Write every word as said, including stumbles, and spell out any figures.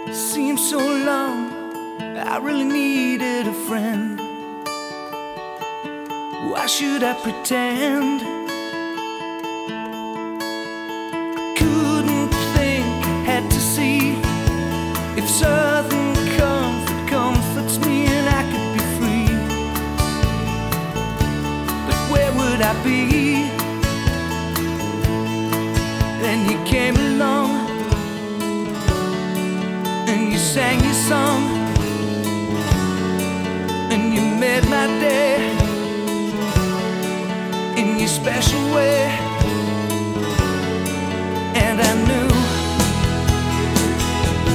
Seems so long, I really needed a friend. Why should I pretend? Couldn't think, had to see if southern comfort comforts me and I could be free. But where would I be? Then you came along and you sang your song and you made my day in your special way. And I